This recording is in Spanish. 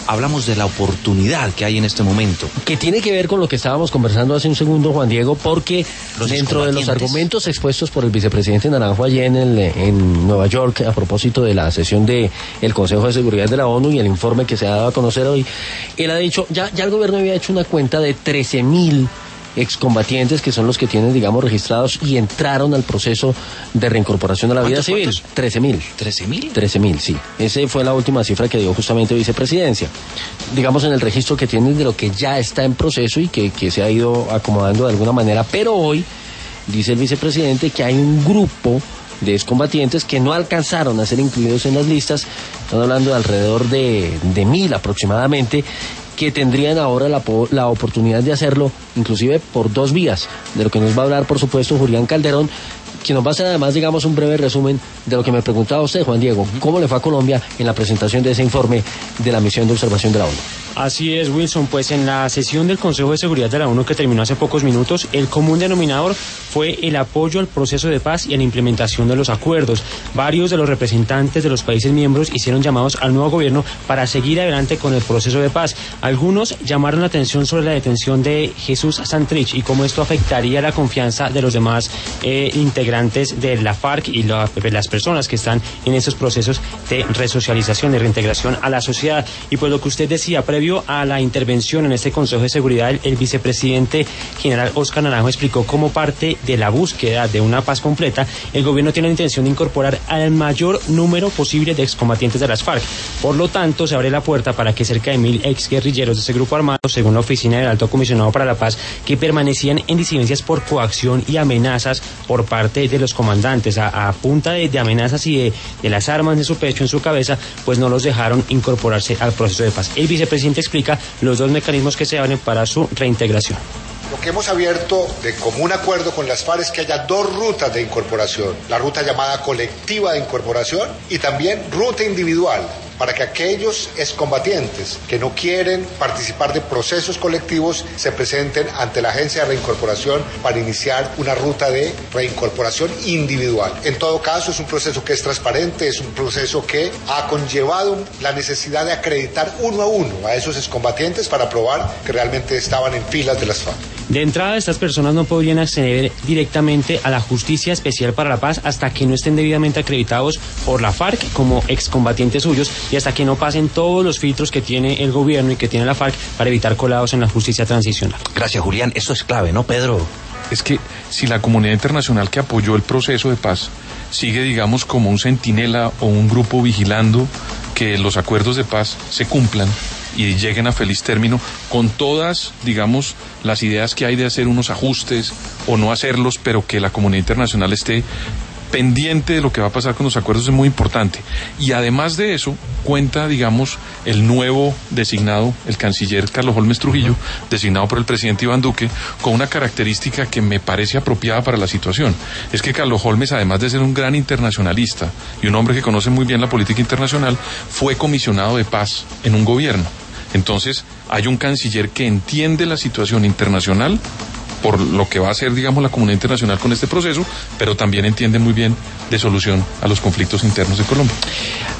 hablamos de la oportunidad que hay en este momento. Que tiene que ver con lo que estábamos conversando hace un segundo, Juan Diego, porque dentro de los argumentos expuestos por el vicepresidente Naranjo ayer en Nueva York, a propósito de la sesión del Consejo de Seguridad de la ONU y el informe que se ha dado a conocer hoy, él ha dicho, ya el gobierno había hecho una cuenta de 13.000 excombatientes, que son los que tienen, digamos, registrados y entraron al proceso de reincorporación a la vida civil. 13.000. ¿13.000? 13.000, sí. Esa fue la última cifra que dio justamente Vicepresidencia. Digamos, en el registro que tienen de lo que ya está en proceso y que se ha ido acomodando de alguna manera. Pero hoy, dice el vicepresidente, que hay un grupo de excombatientes que no alcanzaron a ser incluidos en las listas. Están hablando de alrededor de 1.000 aproximadamente, que tendrían ahora la oportunidad de hacerlo, inclusive por 2 vías, de lo que nos va a hablar, por supuesto, Julián Calderón, quien nos va a hacer además, digamos, un breve resumen de lo que me preguntaba usted, Juan Diego, ¿cómo le fue a Colombia en la presentación de ese informe de la misión de observación de la ONU? Así es, Wilson, pues en la sesión del Consejo de Seguridad de la ONU que terminó hace pocos minutos, el común denominador fue el apoyo al proceso de paz y a la implementación de los acuerdos. Varios de los representantes de los países miembros hicieron llamados al nuevo gobierno para seguir adelante con el proceso de paz. Algunos llamaron la atención sobre la detención de Jesús Santrich y cómo esto afectaría la confianza de los demás integrantes de la FARC y las personas que están en estos procesos de resocialización, de reintegración a la sociedad. Y pues lo que usted decía, previo a la intervención en este Consejo de Seguridad, el vicepresidente general Óscar Naranjo explicó cómo parte de la búsqueda de una paz completa, el gobierno tiene la intención de incorporar al mayor número posible de excombatientes de las FARC. Por lo tanto, se abre la puerta para que cerca de 1.000 exguerrilleros de ese grupo armado, según la oficina del Alto Comisionado para la Paz, que permanecían en disidencias por coacción y amenazas por parte de los comandantes, a punta de amenazas y de las armas en su pecho, en su cabeza, pues no los dejaron incorporarse al proceso de paz. El vicepresidente explica los 2 mecanismos que se abren para su reintegración. Lo que hemos abierto de común acuerdo con las FARC es que haya 2 rutas de incorporación, la ruta llamada colectiva de incorporación y también ruta individual, para que aquellos excombatientes que no quieren participar de procesos colectivos se presenten ante la Agencia de Reincorporación para iniciar una ruta de reincorporación individual. En todo caso, es un proceso que es transparente, es un proceso que ha conllevado la necesidad de acreditar uno a uno a esos excombatientes para probar que realmente estaban en filas de las FARC. De entrada, estas personas no podrían acceder directamente a la Justicia Especial para la Paz hasta que no estén debidamente acreditados por la FARC como excombatientes suyos y hasta que no pasen todos los filtros que tiene el gobierno y que tiene la FARC para evitar colados en la justicia transicional. Gracias, Julián. Eso es clave, ¿no, Pedro? Es que si la comunidad internacional que apoyó el proceso de paz sigue, digamos, como un centinela o un grupo vigilando que los acuerdos de paz se cumplan y lleguen a feliz término, con todas, digamos, las ideas que hay de hacer unos ajustes o no hacerlos, pero que la comunidad internacional esté pendiente de lo que va a pasar con los acuerdos, es muy importante. Y además de eso, cuenta, digamos, el nuevo designado, el canciller Carlos Holmes Trujillo, designado por el presidente Iván Duque, con una característica que me parece apropiada para la situación. Es que Carlos Holmes, además de ser un gran internacionalista y un hombre que conoce muy bien la política internacional, fue comisionado de paz en un gobierno. Entonces, hay un canciller que entiende la situación internacional por lo que va a hacer, digamos, la comunidad internacional con este proceso, pero también entiende muy bien de solución a los conflictos internos de Colombia.